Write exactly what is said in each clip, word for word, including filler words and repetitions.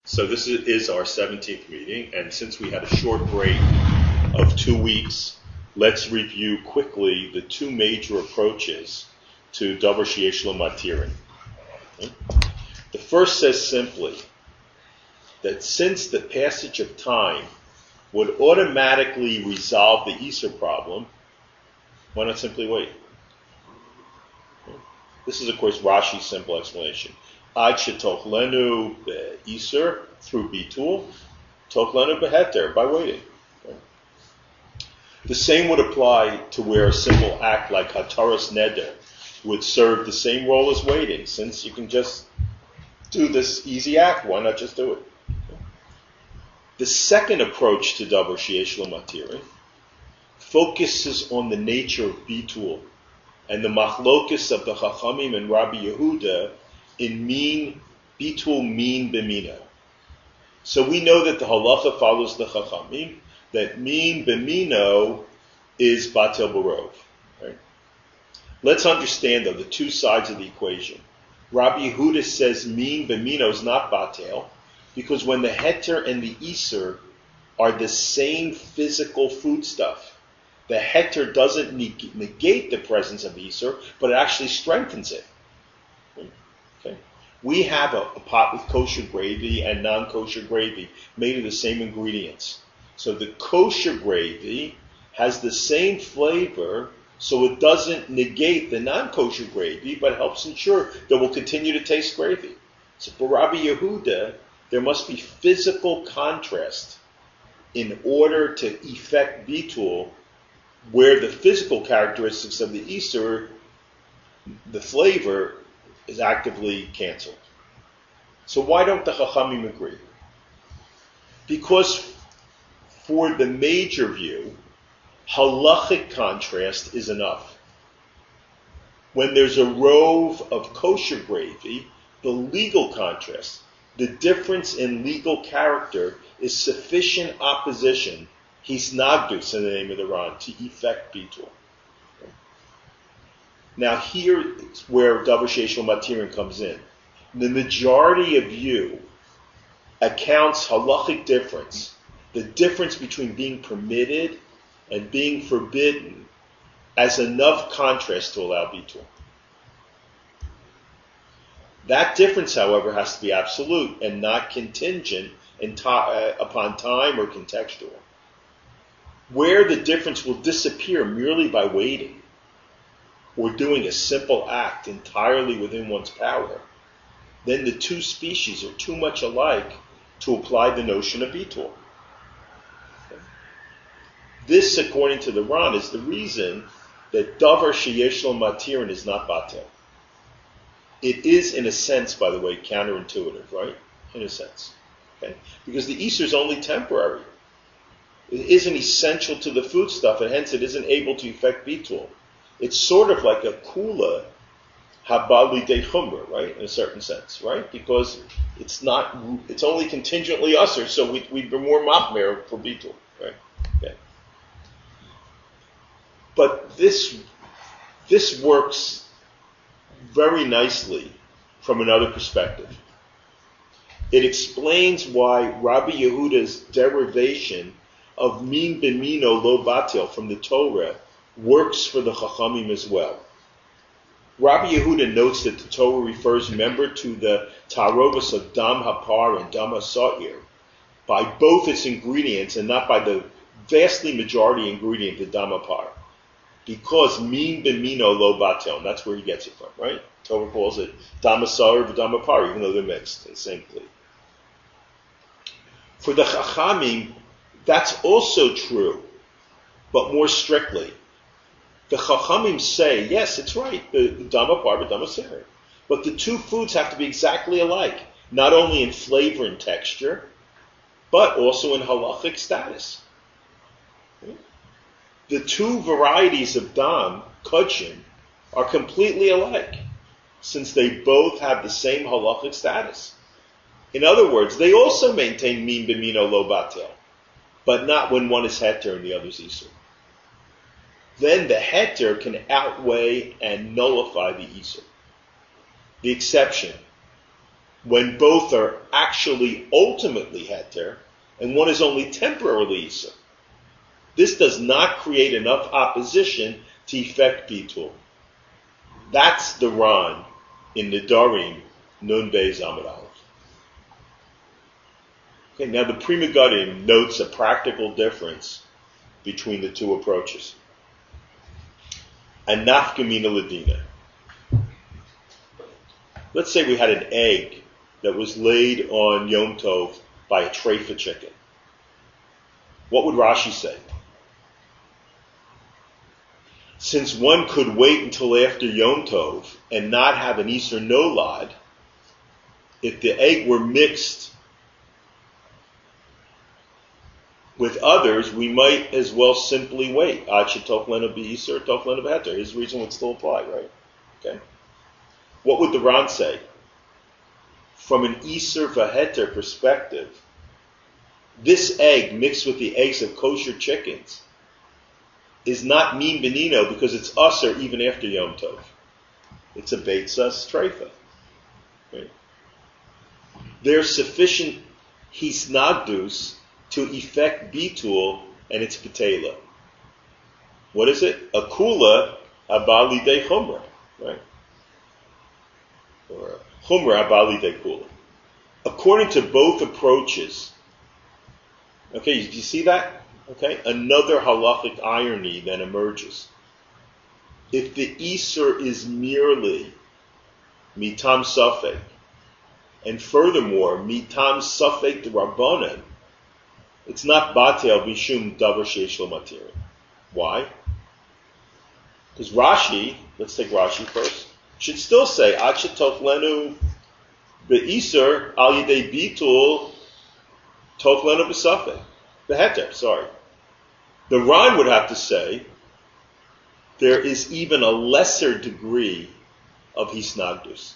So this is, is our seventeenth meeting, and since we had a short break of two weeks, let's review quickly the two major approaches to Davar Sheyesh Lo Matirin. Okay? The first says simply that since the passage of time would automatically resolve the Isser problem, why not simply wait? Okay? This is, of course, Rashi's simple explanation. Ad shetochlenu Isser through bitul, tochlenu beheter, by waiting. Okay? The same would apply to where a simple act like hataras neder would serve the same role as waiting. Since you can just do this easy act, why not just do it? Okay? The second approach to Davar Sheyesh Lo Matirin focuses on the nature of bitul and the machlokus of the Chachamim and Rabbi Yehuda in mean, bitul mean b'mino. So we know that the halacha follows the Chachamim, that mean b'mino is batel barov. Right? Let's understand, though, the two sides of the equation. Rabbi Yehuda says mean b'mino is not batel, because when the heter and the iser are the same physical foodstuff, the heter doesn't negate the presence of iser, but it actually strengthens it. Okay. We have a, a pot with kosher gravy and non-kosher gravy made of the same ingredients. So the kosher gravy has the same flavor, so it doesn't negate the non-kosher gravy, but helps ensure that we'll continue to taste gravy. So for Rabbi Yehuda, there must be physical contrast in order to effect bitul, where the physical characteristics of the Isser, the flavor, is actively canceled. So why don't the Chachamim agree? Because for the major view, halachic contrast is enough. When there's a rove of kosher gravy, the legal contrast, the difference in legal character, is sufficient opposition, hisnagdus in the name of the Ran, to effect bitul. Now here is where Davar Sheyesh Lo Matirin comes in. The majority of you accounts halachic difference, the difference between being permitted and being forbidden, as enough contrast to allow bitul. That difference, however, has to be absolute and not contingent in ta- uh, upon time or contextual. Where the difference will disappear merely by waiting or doing a simple act entirely within one's power, then the two species are too much alike to apply the notion of bitul. Okay. This, according to the Ran, is the reason that Davar Sheyesh Lo Matirin is not batel. It is, in a sense, by the way, counterintuitive, right? In a sense. Okay? Because the Isser is only temporary. It isn't essential to the foodstuff, and hence it isn't able to effect bitul. It's sort of like a kula habali de chumra, right? In a certain sense, right? Because it's not, it's only contingently usher, so we, we'd be more machmer for bitul, right? Okay. But this, this works very nicely from another perspective. It explains why Rabbi Yehuda's derivation of min b'mino lo batel from the Torah works for the Chachamim as well. Rabbi Yehuda notes that the Torah refers, remember, to the tarovas of dam hapar and dam ha'sa'ir by both its ingredients and not by the vastly majority ingredient, the dam hapar. Because min b'mino lo batel, and that's where he gets it from, right? Torah calls it dam ha'sa'ir and dam hapar, even though they're mixed in the same plea. For the Chachamim, that's also true, but more strictly. The Chachamim say, yes, it's right, the dam hapar, the dam ha'sa'ir. But the two foods have to be exactly alike, not only in flavor and texture, but also in halachic status. Okay? The two varieties of dam, kudshim, are completely alike, since they both have the same halachic status. In other words, they also maintain min b'mino lo batel, but not when one is heter and the other is isur. Then the heter can outweigh and nullify the isur. The exception when both are actually ultimately heter and one is only temporarily isur. This does not create enough opposition to effect bitul. That's the Ran in the Nedarim Nun Beis Amud Aleph. Okay, now the Pri Megadim notes a practical difference between the two approaches. A nafka mina ladina. Let's say we had an egg that was laid on Yom Tov by a treifa chicken. What would Rashi say? Since one could wait until after Yom Tov and not have an Isur Nolad, if the egg were mixed with others, we might as well simply wait. Ad shetochlenu b'Isur, tochlenu b'heter. His reason would still apply, right? Okay. What would the Ran say? From an Isur v'heter perspective, this egg mixed with the eggs of kosher chickens is not min benino because it's usher even after Yom Tov. It's a beitzas treifa. Right? There's sufficient hisnagdus to effect bitul and it's betela. What is it? A kula abali de chumra, right? Or chumra abali de kula. According to both approaches, okay, do you see that? Okay, another halachic irony then emerges. If the Isur is merely mitam safek, and furthermore mitam safek the Rabbanan, it's not batel bishum davar sheish lo matirin. Why? Because Rashi, let's take Rashi first, should still say ad shetochlenu be'Isur al yidei bitul tochlenu b'safek beheter. Sorry. The Ran would have to say there is even a lesser degree of hisnagdus.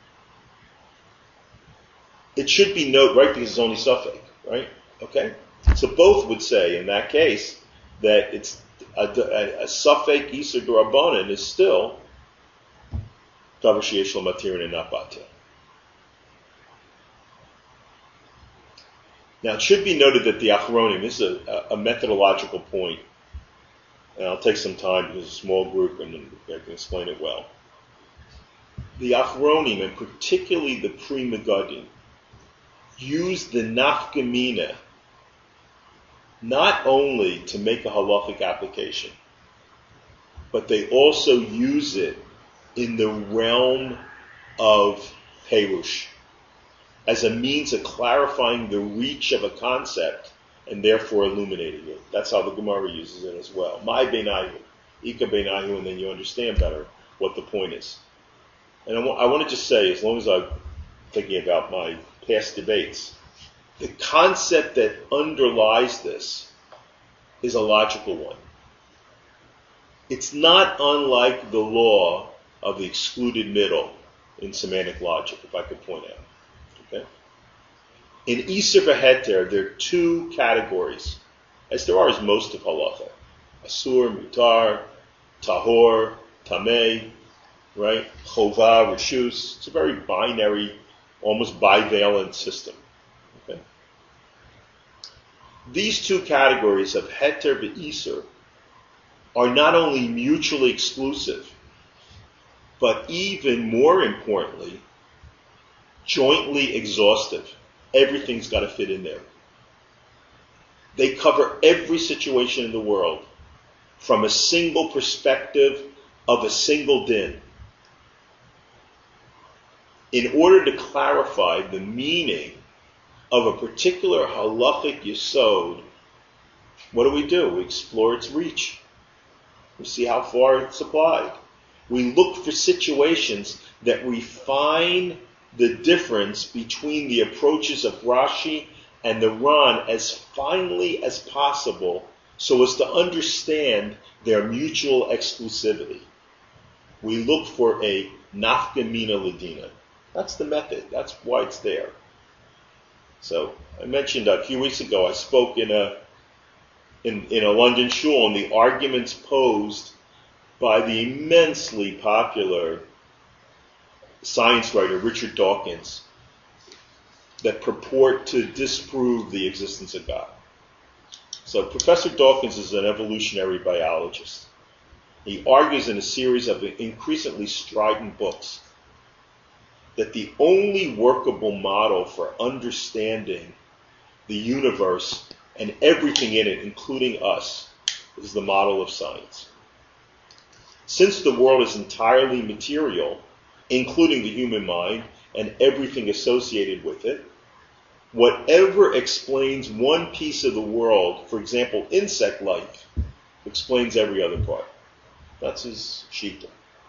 It should be noted, right, because it's only safek, right? Okay? So both would say in that case that it's a, a, a safek Isur d'Rabbanan is still davar sheish lo matirin and not batel. Now, it should be noted that the Achronim, this is a, a methodological point, and I'll take some time because it's a small group and I can explain it well. The Achronim, and particularly the Pri Megadim, use the nafka mina not only to make a halachic application, but they also use it in the realm of Perush, as a means of clarifying the reach of a concept and therefore illuminating it. That's how the Gemara uses it as well. My beinayu, ika beinayu, and then you understand better what the point is. And I, w- I want to just say, as long as I'm thinking about my past debates, the concept that underlies this is a logical one. It's not unlike the law of the excluded middle in semantic logic, if I could point out. Okay. In Isur v'heter, there are two categories, as there are as most of halacha: asur, mutar, tahor, tameh, right? Chovah, reshus. It's a very binary, almost bivalent system. Okay. These two categories of heter v'isur are not only mutually exclusive, but even more importantly, jointly exhaustive. Everything's got to fit in there. They cover every situation in the world from a single perspective of a single din. In order to clarify the meaning of a particular halachic yesod, what do we do? We explore its reach. We see how far it's applied. We look for situations that refine the difference between the approaches of Rashi and the Ran as finely as possible so as to understand their mutual exclusivity. We look for a nafka mina ladina. That's the method. That's why it's there. So I mentioned a few weeks ago I spoke in a in, in a London shul on the arguments posed by the immensely popular science writer Richard Dawkins that purport to disprove the existence of God. So Professor Dawkins is an evolutionary biologist. He argues in a series of increasingly strident books that the only workable model for understanding the universe and everything in it, including us, is the model of science. Since the world is entirely material, including the human mind and everything associated with it, whatever explains one piece of the world, for example, insect life, explains every other part. That's his shita.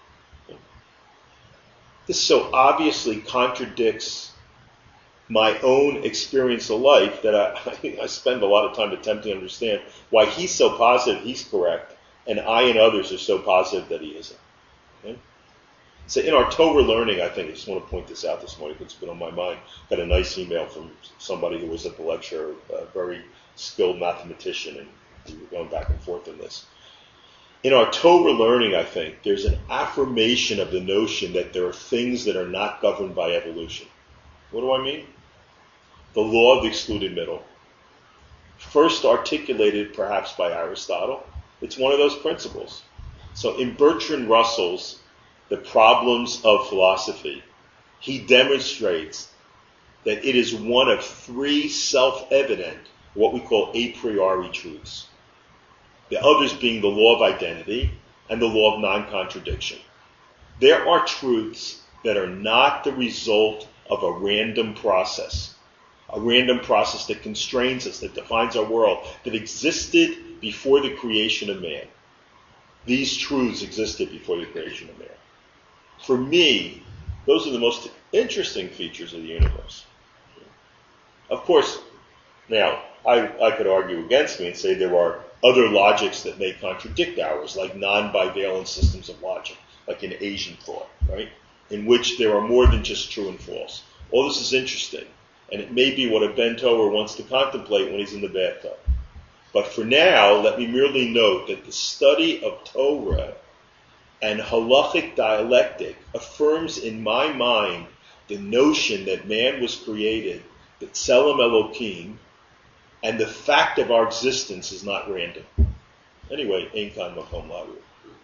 This so obviously contradicts my own experience of life that I, I spend a lot of time attempting to understand why he's so positive he's correct, and I and others are so positive that he isn't. Okay? So in our Torah learning, I think, I just want to point this out this morning because it's been on my mind. Got a nice email from somebody who was at the lecture, a very skilled mathematician, and we were going back and forth on this. In our Torah learning, I think, there's an affirmation of the notion that there are things that are not governed by evolution. What do I mean? The law of the excluded middle. First articulated perhaps by Aristotle. It's one of those principles. So in Bertrand Russell's The Problems of Philosophy, he demonstrates that it is one of three self-evident, what we call a priori truths. The others being the law of identity and the law of non-contradiction. There are truths that are not the result of a random process, a random process that constrains us, that defines our world, that existed before the creation of man. These truths existed before the creation of man. For me, those are the most interesting features of the universe. Of course, now, I, I could argue against me and say there are other logics that may contradict ours, like non-bivalent systems of logic, like in Asian thought, right? In which there are more than just true and false. All this is interesting, and it may be what a Ben Torah wants to contemplate when he's in the bathtub. But for now, let me merely note that the study of Torah and halachic dialectic affirms in my mind the notion that man was created, that Tselem Elokim, and the fact of our existence is not random. Anyway, Ein Kan Makom Laru.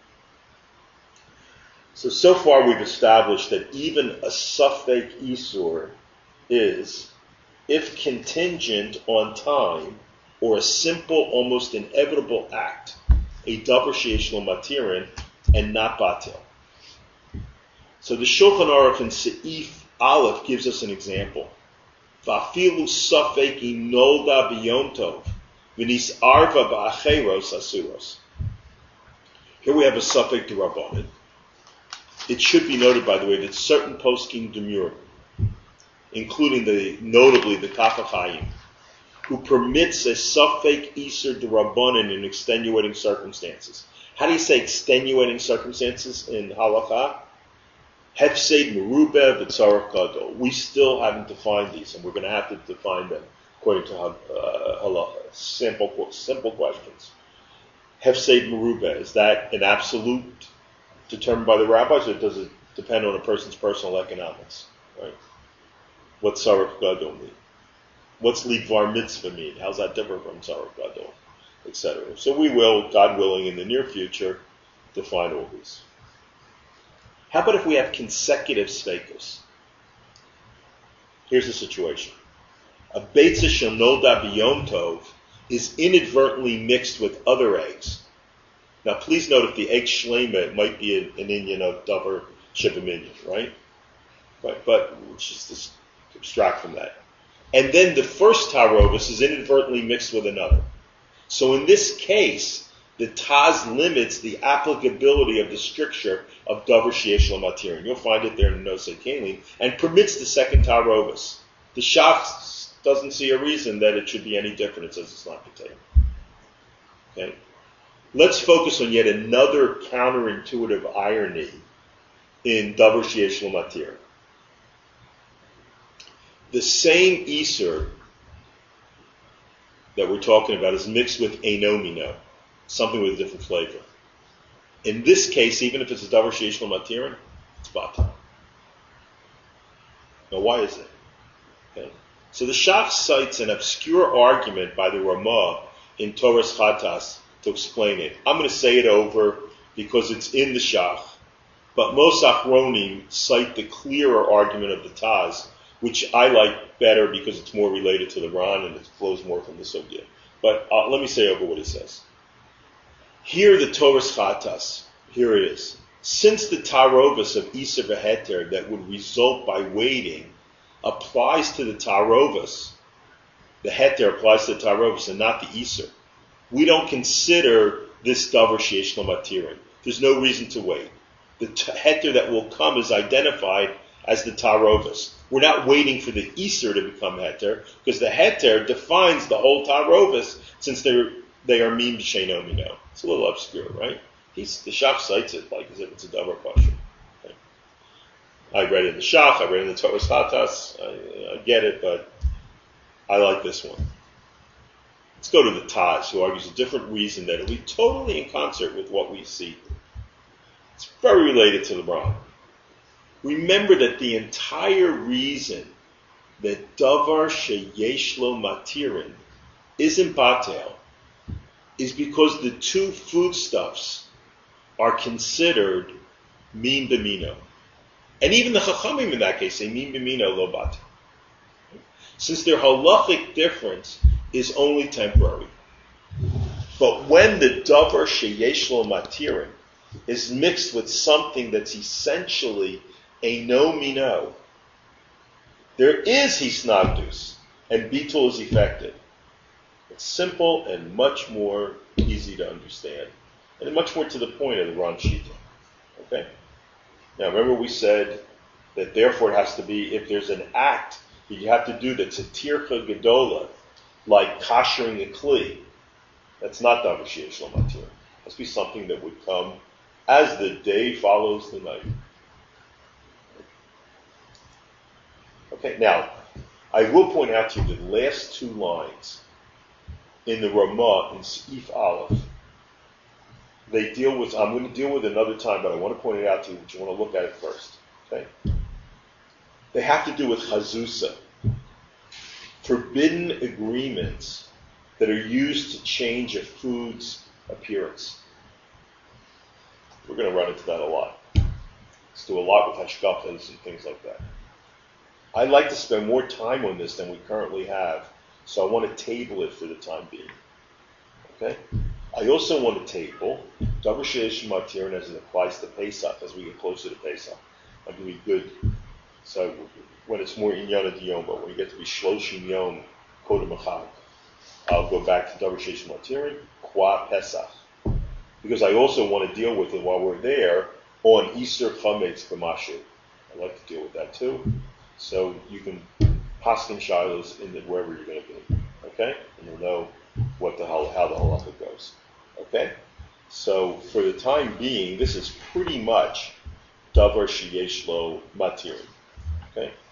So, so far we've established that even a Safek Isur is, if contingent on time, or a simple, almost inevitable act, a Davar Sheyesh Lo Matirin, and not Batil. So the Shulchan Aruch in Seif Aleph gives us an example. Va'afilu safek inolda b'yom tov, v'nis arva ba'acheros asuros. Here we have a safek d'Rabbanan. It should be noted, by the way, that certain poskim demur, including the notably the Kaf HaChaim, who permits a safek iser d'Rabbanan in extenuating circumstances. How do you say extenuating circumstances in halakha? Hefseid merubeh v'tzarech gadol. We still haven't defined these, and we're going to have to define them according to uh, halacha. Simple, simple questions. Hefseid merubeh, is that an absolute determined by the rabbis, or does it depend on a person's personal economics? Right? What's tzarech gadol mean? What's lidvar mitzvah mean? How's that different from tzarech gadol? et cetera. So we will, God willing, in the near future, define all these. How about if we have consecutive sfeikus? Here's the situation. A Beitza Shenolda B'Yom Tov is inadvertently mixed with other eggs. Now please note if the egg shlema, it might be an, an Inyan of Davar Shiva Minyan, right? But, but just abstract from that. And then the first Tarovis is inadvertently mixed with another. So in this case, the Taz limits the applicability of the stricture of Davar Sheyesh Lo Matirin. You'll find it there in the Nosei Kalim, and permits the second Tarovis. The Shach doesn't see a reason that it should be any different. It says it's not potato. Okay? Let's focus on yet another counterintuitive irony in Davar Sheyesh Lo Matirin. The same Isur that we're talking about is mixed with Einomino, something with a different flavor. In this case, even if it's a Davar Sheyesh Lo Matirin, it's Batal. Now, why is it? Okay. So the Shach cites an obscure argument by the Ramah in Torah's Chatas to explain it. I'm going to say it over because it's in the Shach, but most Achronim cite the clearer argument of the Taz, which I like better because it's more related to the Ran and it flows more from the Sugya. But uh, let me say over what it says. Here the Torah's Chatas, here it is. Since the Tarovas of Iser v'Heter that would result by waiting applies to the Tarovas, the Heter applies to the Tarovas and not the Iser, we don't consider this Davar Sheyesh Lo Matirin. There's no reason to wait. The t- Heter that will come is identified as the Tarovas. We're not waiting for the Iser to become Heter, because the Heter defines the whole Tarovas, since they're, they are Mim B'Sheino Mino. It's a little obscure, right? He's, the Shach cites it like as if it's a Davar Pasha. Okay. I read it in the Shach, I read it in the Torah's Chatas, I, I get it, but I like this one. Let's go to the Taz, who argues a different reason that it'll be totally in concert with what we see. It's very related to the Ran. Remember that the entire reason that Davar Sheyesh Lo Matirin isn't Batel is because the two foodstuffs are considered Min B'Mino. And even the Chachamim in that case say Min B'Mino Lo Batel. Since their halachic difference is only temporary. But when the Davar Sheyesh Lo Matirin is mixed with something that's essentially a no mino, there is hisnagdus, and bitul is effective. It's simple and much more easy to understand, and much more to the point of the Ran Shita. Okay? Now remember we said that therefore it has to be, if there's an act that you have to do that's a tircha gedola, like kashering a kli, that's not Davar Sheyesh Lo Matirin. It has to be something that would come as the day follows the night. Okay, now, I will point out to you the last two lines in the Ramah in Seif Aleph. They deal with, I'm going to deal with it another time, but I want to point it out to you, but you want to look at it first. Okay? They have to do with Chazusa, forbidden agreements that are used to change a food's appearance. We're going to run into that a lot. Let's do a lot with hashkafas and things like that. I like to spend more time on this than we currently have, so I want to table it for the time being. Okay? I also want to table Davar Sheyesh Lo Matirin as it applies to Pesach, as we get closer to Pesach. I'm going to be good. So when it's more Inyan Diyom, but when we get to be Shloshim Yom Kodem Echad, I'll go back to Davar Sheyesh Lo Matirin, Kwa Pesach. Because I also want to deal with it while we're there on Iser Chametz B'Mashu. I like to deal with that too. So you can paskin shilos in the, wherever you're going to be. Okay? And you'll know what the hell, how the halacha goes. Okay? So for the time being, this is pretty much Davar Sheyesh Lo Matirin. Okay?